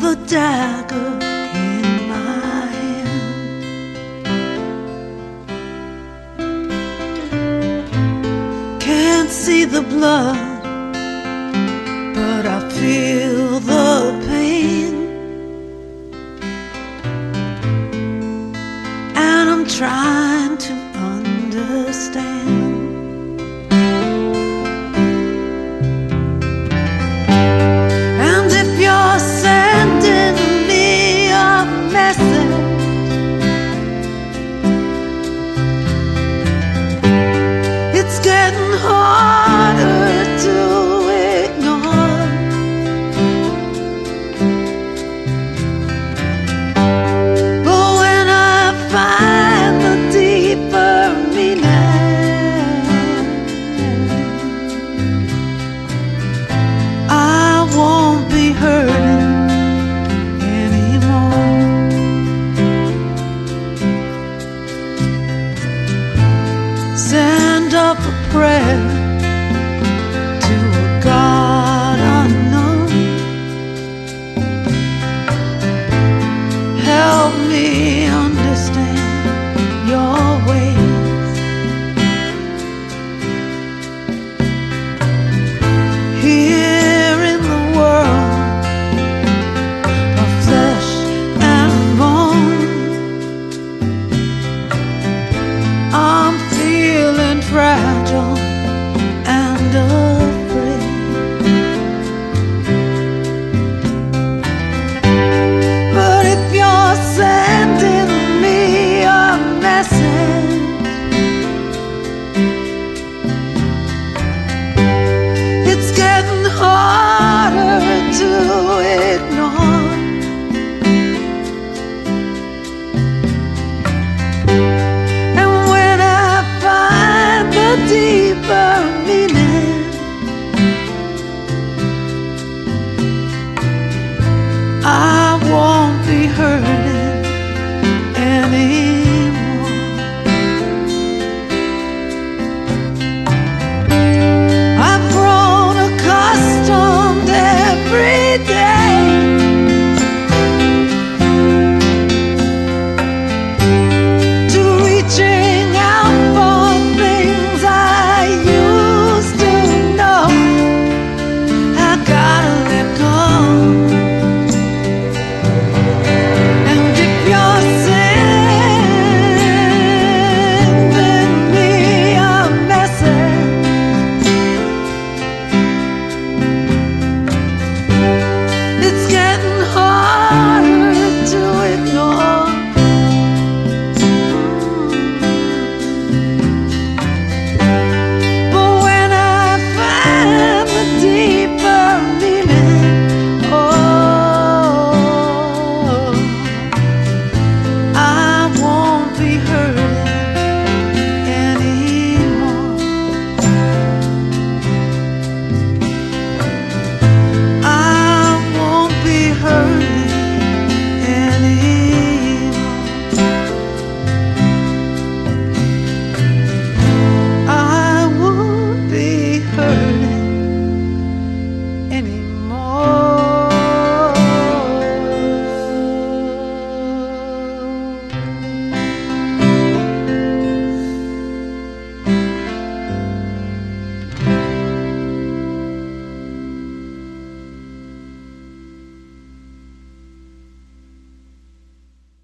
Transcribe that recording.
the dagger in my hand. Can't see the blood, but I feel the pain, and I'm trying to understand. And if you're sending me a message, it's getting harder to ignore. But when I find the deeper meaning, I won't be hurting anymore. Send up a prayer